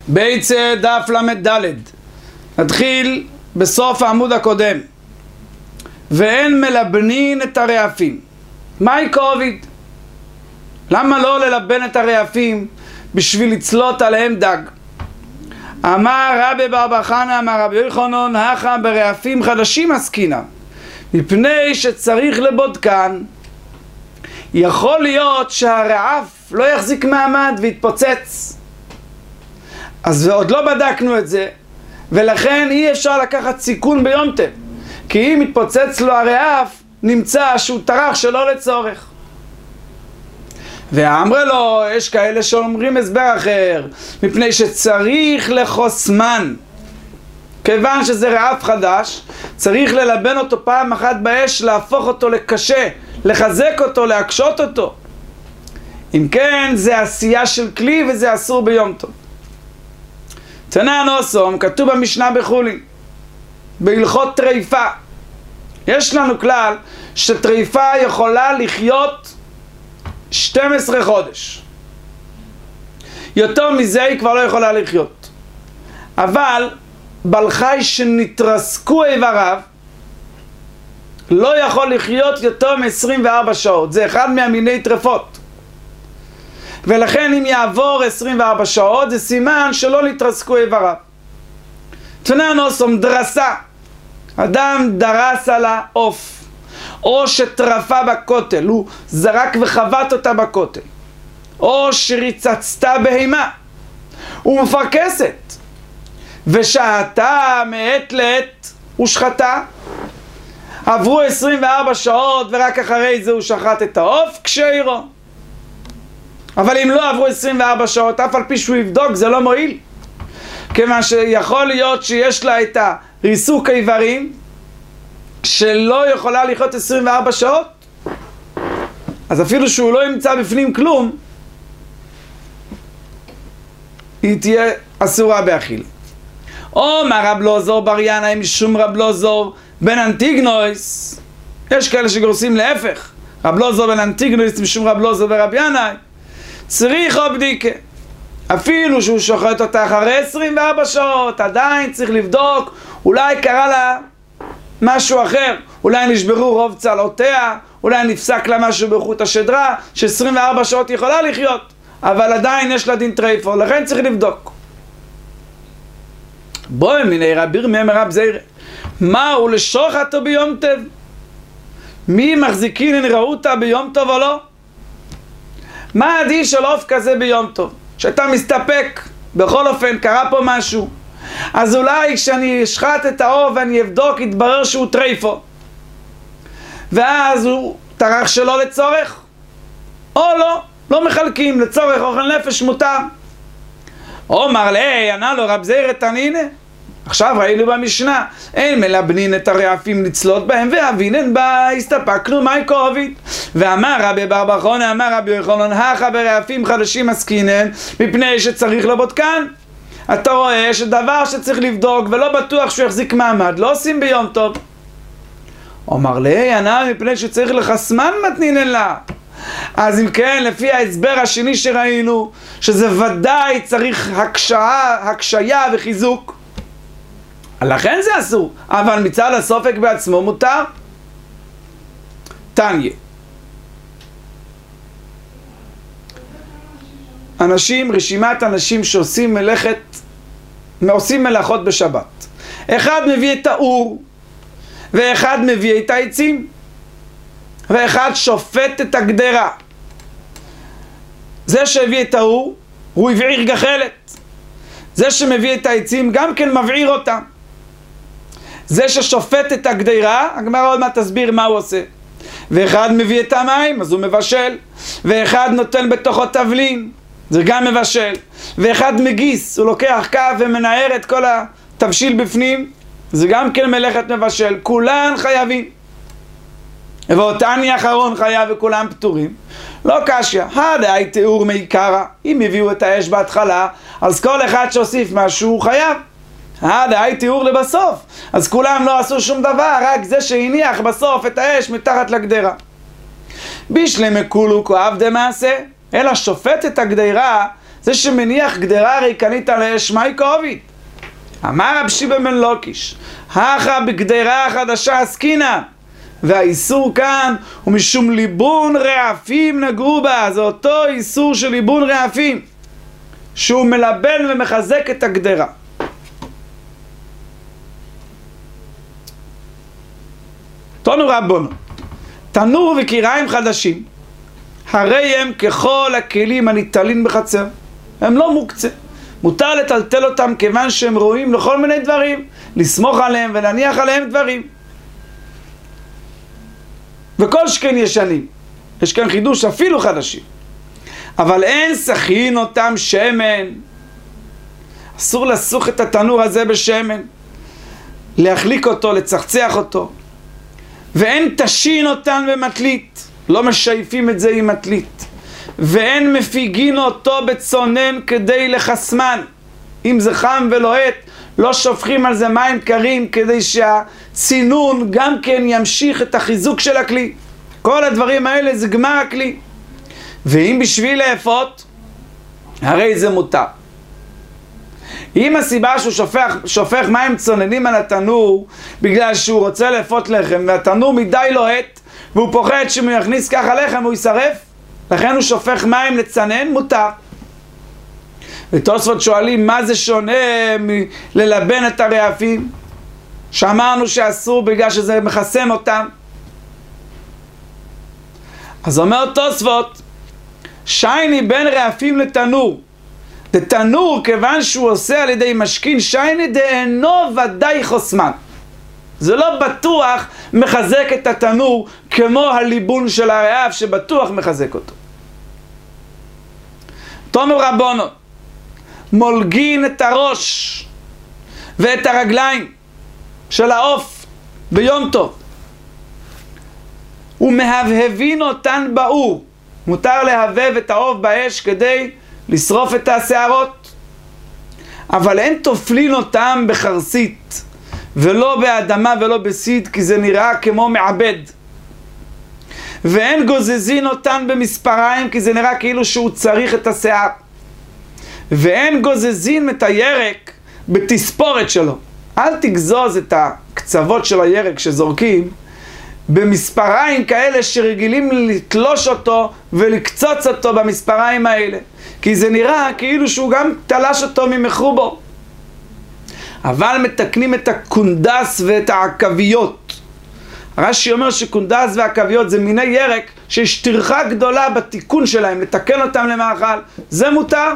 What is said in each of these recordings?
בית דף למד ד'. נתחיל בסוף העמוד הקודם. ואין מלבנין את הרעפים. מהי קוביד? למה לא ללבן את הרעפים בשביל לצלות עליהם דג? אמר רבי בר בר חנא אמר רבי יוחנן הכה ברעפים חדשים עסקינן, מפני שצריך לבודקן. יכול להיות שהרעף לא יחזיק מעמד ויתפוצץ, אז עוד לא בדקנו את זה, ולכן אי אפשר לקחת סיכון ביום טוב, כי אם מתפוצץ לו הרעף נמצא שהוא טרח שלא לצורך. ואמר לו, יש כאלה שאומרים הסבר אחר, מפני שצריך לחוסמן, כיוון שזה רעף חדש צריך ללבן אותו פעם אחת באש, להפוך אותו לקשה, לחזק אותו, להקשות אותו. אם כן זה עשייה של כלי וזה אסור ביום טוב. תנא נוסום, כתוב במשנה בחולין בהלכות טריפה, יש לנו כלל שטריפה יכולה לחיות 12 חודש, יותר מזה היא כבר לא יכולה לחיות. אבל בעל חי שנתרסקו איבריו לא יכול לחיות יותר מ-24 שעות, זה אחד מהמיני טרפות, ולכן אם יעבור 24 שעות זה סימן שלא נתרסקו איבריו. תנא נוסום, דרסה, אדם דרס על העוף, או שטרפה בכותל, הוא זרק וחבט אותה בכותל, או שריצצתה בהימה ומפרקסת ושעתה מעת לעת ושחטה, עברו 24 שעות ורק אחרי זה הוא שחט את העוף כשאירו. אבל אם לא עברו 24 שעות, אף על פי שהוא יבדוק, זה לא מועיל, כיוון שיכול להיות שיש לה את הריסוק האיברים שלא יכולה לחיות 24 שעות, אז אפילו שהוא לא ימצא בפנים כלום, היא תהיה אסורה באכילה. או מה רב לוזור בר ינאי משום רב לוזור בן אנטיגנויס, יש כאלה שגורסים להפך, רב לוזור בן אנטיגנויס משום רב לוזור ורב ינאי, צריך או בדיקה, אפילו שהוא שוחט אותה אחרי 24 שעות עדיין צריך לבדוק, אולי קרה לה משהו אחר, אולי נשברו רוב צלעותיה, אולי נפסק לה משהו בחוט השדרה, ש24 שעות יכולה לחיות, אבל עדיין יש לה דין טרייפו, לכן צריך לבדוק. בואי מיני רביר מהם רב זירה, מהו לשוחטו ביום טוב? מי מחזיקין ראותה ביום טוב או לא? מה הדין של עוף כזה ביום טוב? שאתה מסתפק, בכל אופן קרה פה משהו, אז אולי כשאני אשחט את העוף ואני אבדוק יתברר שהוא טרייפו, ואז הוא טרח שלא לצורך, או לא מחלקים, לצורך אוכל נפש מותר. אומר לי, ענה לו רב זירא תנינא, עכשיו ראינו במשנה, אין מלבנין את הרעפים לצלות בהם, ואבינן בה הסתפקנו מהי קוביד. ואמר רבי בר בר חנא אמר רבי יוחנן הכה ברעפים חדשים עסקינן, מפני שצריך לבודקן. אתה רואה שדבר שצריך לבדוק ולא בטוח שהוא יחזיק מעמד, לא עושים ביום טוב. אומר לי, ענה מפני שצריך לחסמן מתנינן לה. אז אם כן, לפי ההסבר השני שראינו, שזה ודאי צריך הקשיה וחיזוק, לכן זה אסור, אבל מצד הסופק בעצמו מותר. תניא, רשימת אנשים שעושים מלאכות בשבת, אחד מביא את האור, ואחד מביא את העצים, ואחד שופט את הגדרה. זה שהביא את האור הוא הבעיר גחלת, זה שמביא את העצים גם כן מבעיר אותם. זה ששופט את הגדרה, הגמרא עוד מעט תסביר מה הוא עושה. ואחד מביא את המים, אז הוא מבשל, ואחד נותן בתוכו תבלין, זה גם מבשל, ואחד מגיס, הוא לוקח קו ומנער את כל התבשיל בפנים, זה גם כן מלאכת מבשל. כולן חייבים, ואותני אחרון חייב וכולם פטורים. לא קשיא, דאי תיאור מעיקרא, אם הביאו את האש בהתחלה, אז כל אחד שהוסיף משהו חייב. דאי תיאור לבסוף, אז כולם לא עשו שום דבר, רק זה שהניח בסוף את האש מתחת לגדרה. בישלמה כולו כעבדי מעשה, אלא שופט את הגדרה זה שמניח גדרה ריקנית על האש, מה יקוביד? אמר רב שיבה בן לוקיש, הכה בגדרה חדשה עסקינן, והאיסור כאן הוא משום ליבון רעפים נגרו בה. זה אותו איסור של ליבון רעפים, שהוא מלבן ומחזק את הגדרה. תנו רבונו, תנור וקיריים חדשים, הרי הם ככל הכלים הניטלים בחצר, הם לא מוקצה. מותר לטלטל אותם כיוון שהם רואים לכל מיני דברים, לסמוך עליהם ולהניח עליהם דברים. וכל שכן ישנים, יש כאן חידוש אפילו חדשים. אבל אין סכין אותם שמן, אסור לסוך את התנור הזה בשמן, להחליק אותו, לצחצח אותו. ואין תשין אותן במטלית, לא משייפים את זה עם מטלית. ואין מפיגין אותו בצונן כדי לחסמן, אם זה חם ולוהט לא שופכים על זה מים קרים כדי שהצינון גם כן ימשיך את החיזוק של הכלי. כל הדברים האלה זה גמר הכלי. ואם בשביל לאפות, הרי זה מותר. אם הסיבה שהוא שופך מים צוננים על התנור בגלל שהוא רוצה לאפות לחם והתנור מדי לוהט והוא פוחד שהוא יכניס ככה לחם הוא יישרף, לכן הוא שופך מים לצנן, מותר. ותוספות שואלים מה זה שונה מללבן את הרעפים, שאמרנו שאסור בגלל שזה מחסם אותם. אז אומר תוספות, שייני בין רעפים לתנור, דתנור כיוון שהוא עושה על ידי משכין שייני דאינו ודאי חוסמן, זה לא בטוח מחזק את התנור כמו הליבון של הרעף שבטוח מחזק אותו. תנו רבונו, מולגין את הראש ואת הרגליים של העוף ביום טוב ומהבהבין אותן באור. מותר להבהב את העוף באש כדי לשרוף את השערות, אבל אין תופלין אותם בחרסית ולא באדמה ולא בסיד, כי זה נראה כמו מעבד. ואין גוזזין אותן במספריים, כי זה נראה כאילו שהוא צריך את השיער. ואין גוזזין את הירק בתספורת שלו. אל תגזוז את הקצוות של הירק שזורקים במספריים כאלה שרגילים לתלוש אותו ולקצוץ אותו במספריים האלה, כי זה נראה כאילו שהוא גם תלש אותו ממחובו. אבל מתקנים את הקונדס ואת העכביות. הרש"י אומר שקונדס והעכביות זה מיני ירק שיש טרחה גדולה בתיקון שלהם, לתקן אותם למאכל, זה מותר.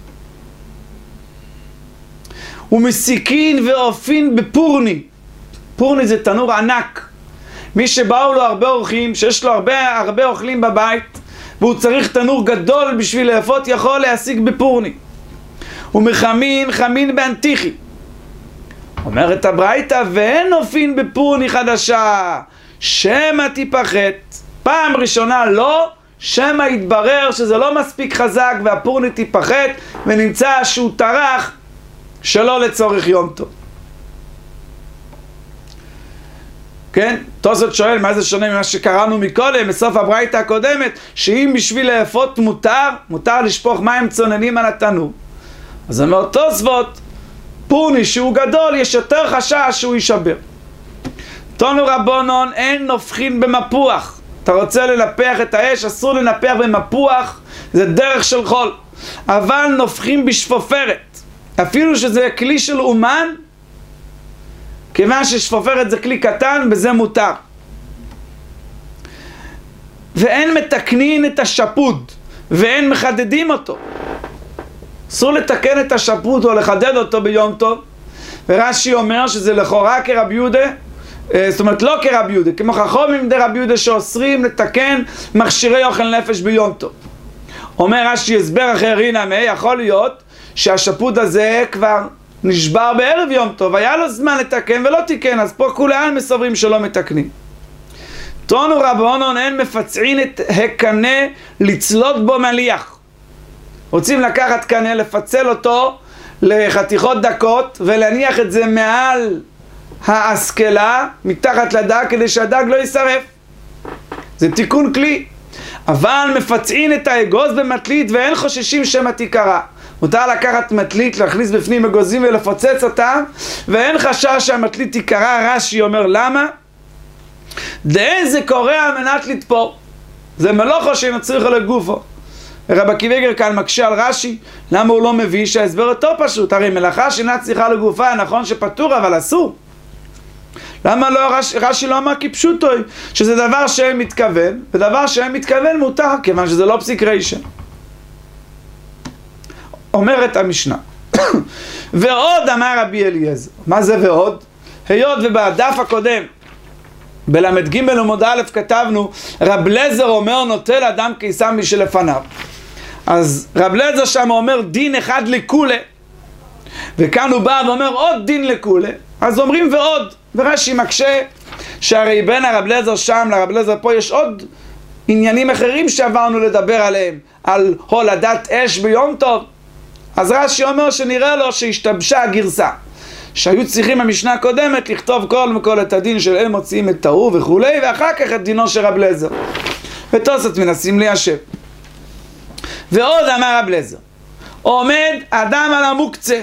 ומסיקין ואופין בפורני. פורני זה תנור ענק. מי שבאו לו הרבה אורחים, שיש לו הרבה אוכלים בבית, והוא צריך תנור גדול בשביל לאפות, יכול להשיג בפורני. ומחמין חמין באנטיחי. אומרת הברייתא, ואין אופין בפורני חדשה, שמא תיפחת. פעם ראשונה לא, שמא יתברר שזה לא מספיק חזק והפורני תיפחת ונמצא שהוא טרח שלא לצורך יום טוב. כן? תוספות שואל מה זה שונה ממה שקראנו מקודם בסוף הברייתא הקודמת, שאם בשביל לאפות מותר לשפוך מים צוננים על התנור. אז אומר תוספות, פורני שהוא גדול יש יותר חשש שהוא יישבר. תנו רבונון, אין נופחין במפוח. אתה רוצה לנפח את האש, אסור לנפח במפוח, זה דרך של חול. אבל נופחים בשפופרת, אפילו שזה כלי של אומן, כיוון ששפופרת זה כלי קטן, בזה מותר. ואין מתקנין את השפוד, ואין מחדדים אותו. אסור לתקן את השפוד או לחדד אותו ביום טוב. ורש"י אומר שזה לכאורה כרבי יהודה, זאת אומרת לא כרבי יהודה, כמו חכמים דרבי יהודה שאוסרים לתקן מכשירי אוכל נפש ביום טוב. אומר רש"י הסבר אחר, הנה יכול להיות שהשפוד הזה כבר נשבר בערב יום טוב, היה לו זמן לתקן ולא תיקן, אז פה כולם מסוברים שלא מתקנים. תנו רבונון, אין מפצעין את הקנה לצלות בו מליח. רוצים לקחת קנה, לפצל אותו לחתיכות דקות ולהניח את זה מעל ההשכלה, מתחת לדג, כדי שהדג לא יישרף. זה תיקון כלי. אבל מפצעין את האגוז במטלית ואין חוששים שמא תיקרע. מותר לקחת מטלית, להכניס בפנים אגוזים ולפוצץ אותה, ואין חשש שהמטלית תיקרע. רש"י אומר למה? דאין זה קורה על מנת לתפור, זה מלוכו שאינו צריך לגופו. רב עקיבא איגר כאן מקשה על רש"י, למה הוא לא מביא שההסבר יותר פשוט? הרי מלאכה שאינה צריכה לגופה, נכון שפטור אבל אסור. למה לא רש"י לא אמר כפשוטו, שזה דבר שהם מתכוון, ודבר שהם מתכוון מותר, כיוון שזה לא פסיק רישא. אומרת המשנה ועוד אמר רבי אליעזר. מה זה ועוד? היות ובדף הקודם בלמד ג' עמוד א' כתבנו רב אליעזר אומר נוטל אדם קיסם משלפניו, אז רב אליעזר שם אומר דין אחד לכולה, וכאן הוא בא ואומר עוד דין לכולה, אז אומרים ועוד. ורש"י מקשה שהרי בין הרב אליעזר שם לרב אליעזר פה יש עוד עניינים אחרים שעברנו לדבר עליהם, על הולדת אש ביום טוב. אז רש"י אומר שנראה לו שהשתבשה הגרסה, שהיו צריכים המשנה הקודמת לכתוב כל וכל את הדין של אל מוציאים את ההוא וכולי, ואחר כך את דינו של רב אליעזר, ותוספות מנסים ליישב. ועוד אמר רב אליעזר עומד אדם על המוקצה.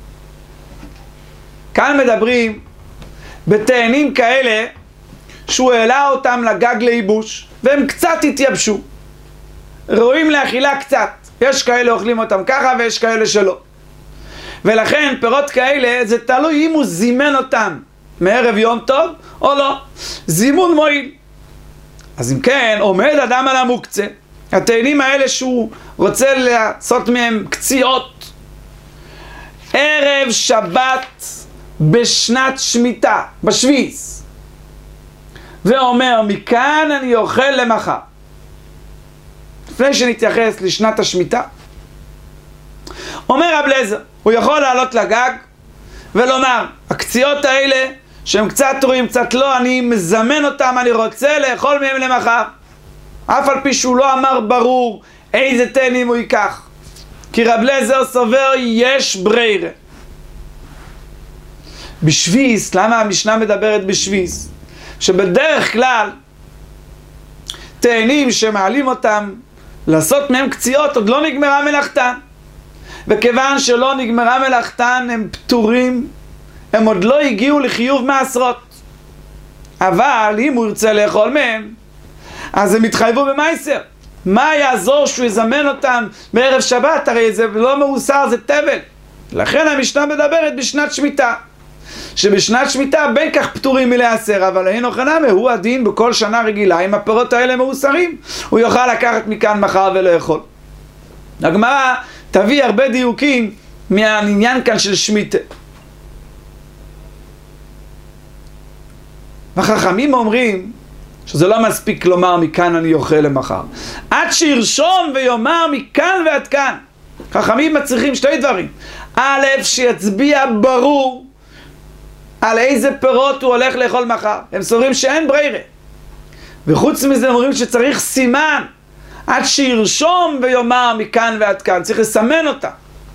כאן מדברים בתאנים כאלה שהוא העלה אותם לגג לייבוש והם קצת התייבשו, ראויים לאכילה קצת. יש כאלה אוכלים אותם ככה ויש כאלה שלא, ולכן פירות כאלה זה תלוי אם הוא זימן אותם מערב יום טוב או לא. זימון מועיל. אז אם כן עומד אדם על המוקצה, התאנים האלה שהוא רוצה לעשות מהם קציעות ערב שבת בשנת שמיטה, בשביס, ואומר מכאן אני אוכל למחר. לפני שנתייחס לשנת השמיטה, אומר רב אליעזר, הוא יכול לעלות לגג ולומר הקציעות האלה שהם קצת טועים קצת לא, אני מזמן אותם, אני רוצה לאכול מהם למחר, אף על פי שהוא לא אמר ברור איזה תאנים הוא ייקח, כי רב אליעזר סובר יש ברירה. בשביס, למה המשנה מדברת בשביס? שבדרך כלל תאנים שמעלים אותם לעשות מהם קציעות עוד לא נגמרה מלאכתן, וכיוון שלא נגמרה מלאכתן הם פטורים, הם עוד לא הגיעו לחיוב מעשרות. אבל אם הוא ירצה לאכול מהם אז הם יתחייבו במייסר. מה יעזור שהוא יזמן אותם בערב שבת? הרי זה לא מאוסר, זה טבל. לכן המשנה מדברת בשנת שמיטה, שבשנת שמיטה בין כך פטורים מלהסר, אבל אין אוכנמה, הוא הדין בכל שנה רגילה. אם הפירות האלה מאוסרים, הוא יוכל לקחת מכאן מחר ולאכול. הגמרא תביא הרבה דיוקים מהעניין כאן של שמיטה. החכמים אומרים שזה לא מספיק לומר מכאן אני אוכל למחר, עד שירשום ויאמר מכאן ועד כאן. חכמים מצריכים שתי דברים: א', שיצביע ברור על איזה פירות הוא הולך לאכול מחר, הם סוברים שאין ברירה, וחוץ מזה אומרים שצריך סימן, עד שירשום ויאמר מכאן ועד כאן, צריך לסמן אותה.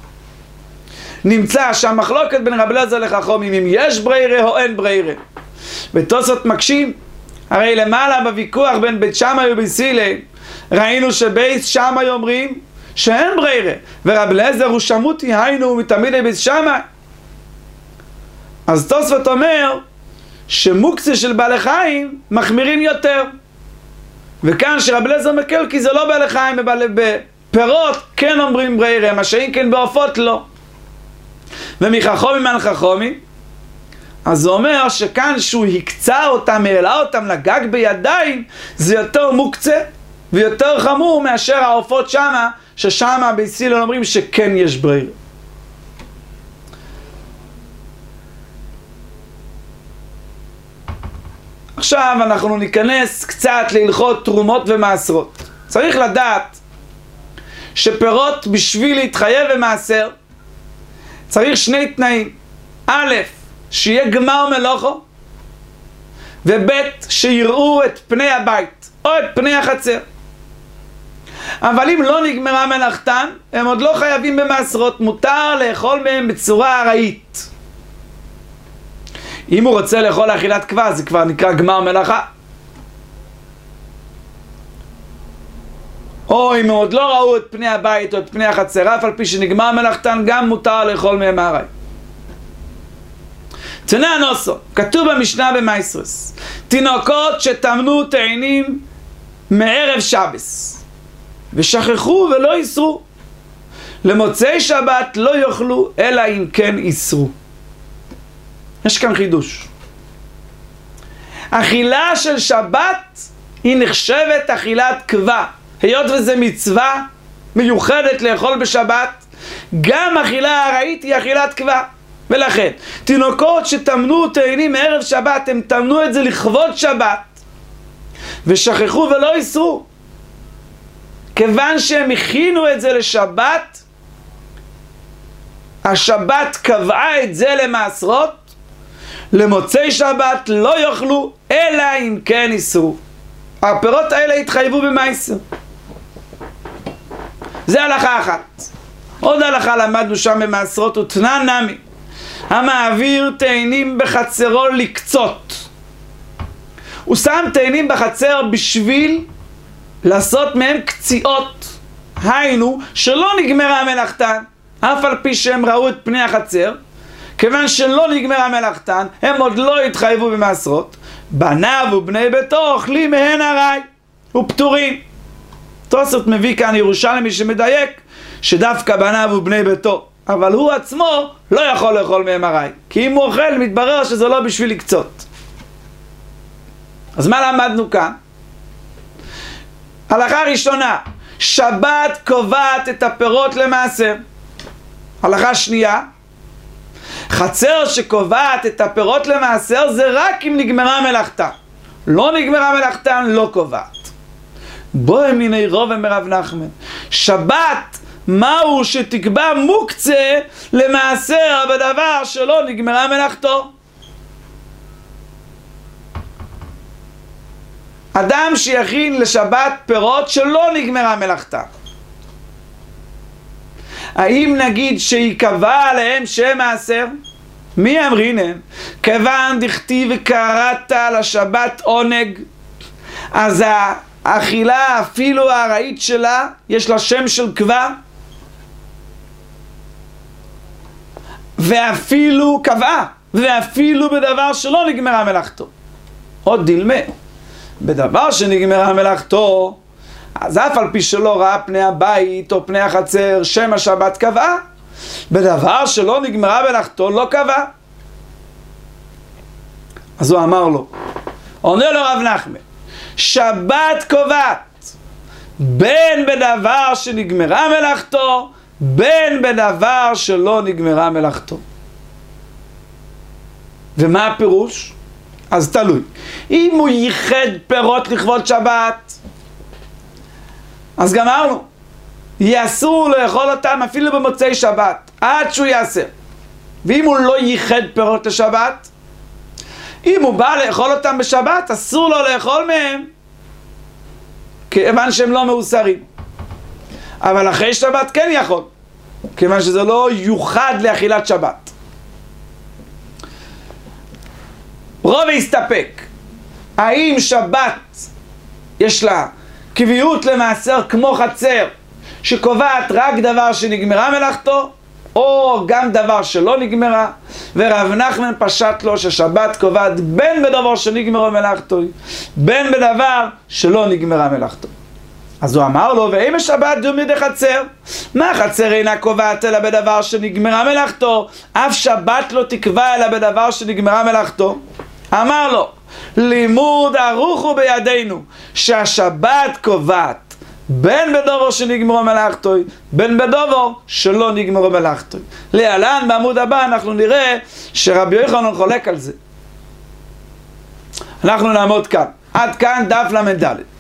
נמצא שהמחלוקת בין רב אליעזר לחכמים אם יש ברירה או אין ברירה. בתוספות מקשים, הרי למעלה בוויכוח בין בית שמאי ובית הלל ראינו שבית שמאי אומרים שאין ברירה, ורב אליעזר הוא שמותי, היינו מתלמידי בית שמאי. אז תוספות אומר שמוקצה של בעלי חיים מחמירים יותר, וכאן שרב אליעזר מקל כי זה לא בעלי חיים, בפירות כן אומרים ברירה, מה שאין כן בעופות לא. ומחכמים על חכמים, אז זה אומר שכאן שהוא הקצה אותם, העלה אותם לגג בידיים, זה יותר מוקצה ויותר חמור מאשר העופות שמה, ששמה בית הלל אומרים שכן יש ברירה. עכשיו אנחנו ניכנס קצת להלכות תרומות ומעשרות. צריך לדעת שפירות בשביל להתחייב במעשר צריך שני תנאים: א', שיהיה גמר מלוכו, וב', שיראו את פני הבית או את פני החצר. אבל אם לא נגמרה מלאכתן הם עוד לא חייבים במעשרות, מותר לאכול מהם בצורה ארעית. אם הוא רוצה לאכול לאכילת כבש זה כבר נקרא גמר מלאכה. או אם עוד לא ראו את פני הבית או את פני החצר, אף על פי שנגמר מלאכתן, גם מותר לאכול מהם הארעי. תנא הנוסו, כתוב במשנה במייסרס, תינוקות שטמנו תאנים מערב שבס ושכחו ולא איסרו, למוצאי שבת לא יאכלו אלא אם כן איסרו. יש כאן חידוש. אכילה של שבת היא נחשבת אכילת קבע, היות וזה מצווה מיוחדת לאכול בשבת, גם אכילה ארעית היא אכילת קבע. ולכן תינוקות שטמנו תאנים מערב שבת, הם טמנו את זה לכבוד שבת ושכחו ולא איסרו, כיוון שהם הכינו את זה לשבת, השבת קבעה את זה למעשרות, למוצאי שבת לא יאכלו אלא אם כן איסרו. הפירות האלה התחייבו במעשר. זה הלכה אחת. עוד הלכה למדנו שם במעשרות, ותנא נמי, המעביר תאנים בחצרו לקצות. הוא שם תאנים בחצר בשביל לעשות מהם קציעות, היינו שלא נגמרה מלאכתן, אף על פי שהם ראו את פני החצר, כיוון שלא נגמרה מלאכתן, הם עוד לא התחייבו במעשרות, בניו ובני ביתו אוכלים מהן ארעי ופטורים. תוספות מביא כאן ירושלמי שמדייק שדווקא בניו ובני ביתו, אבל הוא עצמו לא יכול לאכול מהם ארעי, כי אם הוא אוכל מתברר שזה לא בשביל לקצות. אז מה למדנו כאן? הלכה ראשונה, שבת קובעת את הפירות למעשר. הלכה שנייה, חצר שקובעת את הפירות למעשר זה רק אם נגמרה מלאכתה. לא נגמרה מלאכתה, לא קובעת. בואי מיני רוב מרב נחמן, שבת מהו שתקבע מוקצה למעשר בדבר שלא נגמרה מלאכתו. אדם שיכין לשבת פירות שלא נגמרה מלאכתה, האם נגיד שיקבע עליהם שם מעשר? מי אמרינן? כיוון דכתיב וקראת לשבת עונג, אז האכילה אפילו הארעית שלה יש לה שם של קבע, ואפילו קבעה, ואפילו בדבר שלא נגמרה מלאכתו. עוד דילמה, בדבר שנגמרה מלאכתו, אז אף על פי שלא ראה פני הבית או פני החצר, שם השבת קבעה, בדבר שלא נגמרה מלאכתו לא קבעה. אז הוא אמר לו, עונה לו רב נחמן, שבת קובעת בין בדבר שנגמרה מלאכתו, בין בדבר שלא נגמרה מלאכתו. ומה הפירוש? אז תלוי. אם הוא ייחד פירות לכבוד שבת, אז גמרנו. יהיה אסור לאכול אותם אפילו במוצאי שבת, עד שהוא יעשה. ואם הוא לא ייחד פירות לשבת, אם הוא בא לאכול אותם בשבת, אסור לו לאכול מהם, כיוון שהם לא מאוסרים. אבל אחרי שבת כן יכול, כיוון שזה לא יוחד לאכילת שבת. רוב יסתפק, האם שבת יש לה קביעות למעשר כמו חצר שקובעת רק דבר שנגמרה מלאכתו, או גם דבר שלא נגמרה? ורב נחמן פשט לו ששבת קובעת בין בדבר שנגמרה מלאכתו בין בדבר שלא נגמרה מלאכתו. אז הוא אמר לו, ואם השבת דומי דחצר, מה חצר אינה קובעת אלא בדבר שנגמרה מלאכתו, אף שבת לא תקבע אלא בדבר שנגמרה מלאכתו? אמר לו, לימוד ערוך הוא בידינו שהשבת קובעת בין בדבר שנגמרו מלאכתו בין בדבר שלא נגמרו מלאכתו. להלן בעמוד הבא אנחנו נראה שרבי יוחנן חולק על זה. אנחנו נעמוד כאן. עד כאן דף למד ד'.